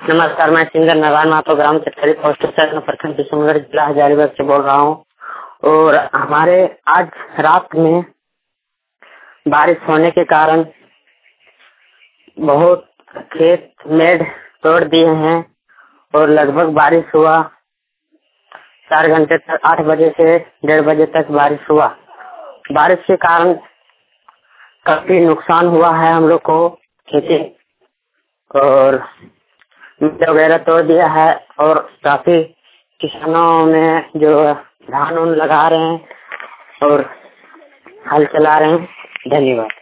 नमस्कार, मैं सिंगर नारायण मातो ग्राम चटखरी पोस्ट प्रखंड किशनगढ़ जिला हजारीबाग से बोल रहा हूँ। और हमारे आज रात में बारिश होने के कारण बहुत खेत मेढ़ तोड़ दिए हैं और लगभग बारिश हुआ 4 घंटे तक, 8 बजे से 1:30 बजे तक बारिश हुआ। बारिश के कारण काफी नुकसान हुआ है हम लोग को, खेती और वगैरह तोड़ दिया है और काफी किसानों में जो धान उन लगा रहे हैं और हल चला रहे हैं। धन्यवाद।